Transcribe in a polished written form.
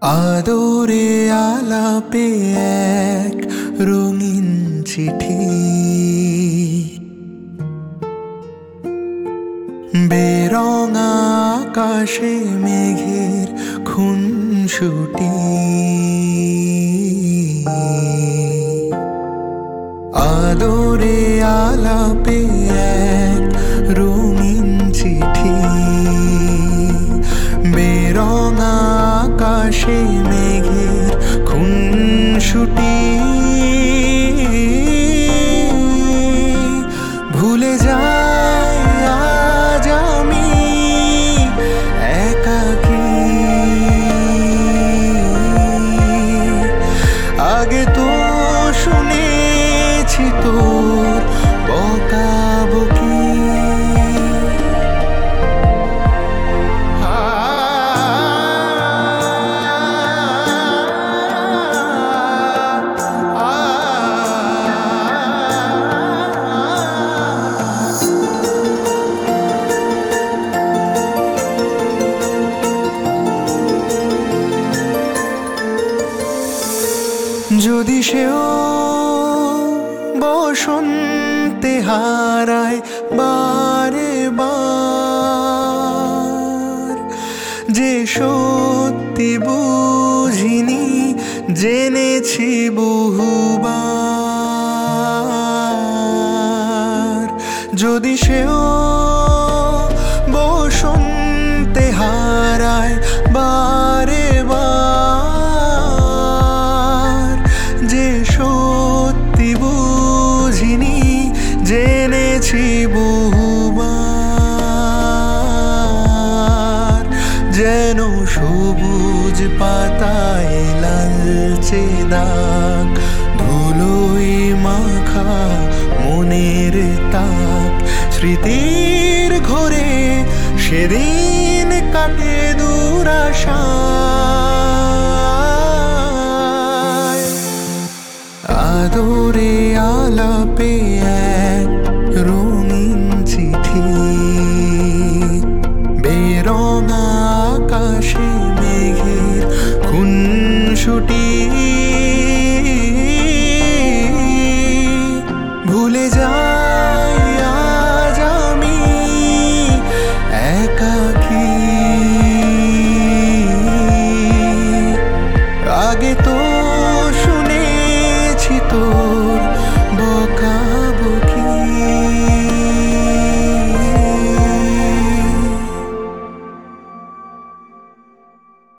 আদরে আলাপে এক রঙিন চিঠি, বেরঙা আকাশে মেঘের খুনসুটি। আদরে আলাপে এক রঙিন চিঠি, বেরঙা আকাশে মেঘের খুনসুটি। ভুলে যাই আজ আমি একাকী, আগে তো শুনেছি তোর বকাবকি। যদি সেও বসন্তে হারায় বারে বার, যে সত্যি বুঝিনি জেনেছি বহুবার। যদি সেও বসন্তে হারায় বারে বার, যে সত্যি বুঝিনি জেনেছি বহুবার। যেন সবুজ পাতায় লালচে দাগ, ধুলোয় মাখা মনের তাক, স্মৃতির ঘরে সেদিন কাটে দুরাশা।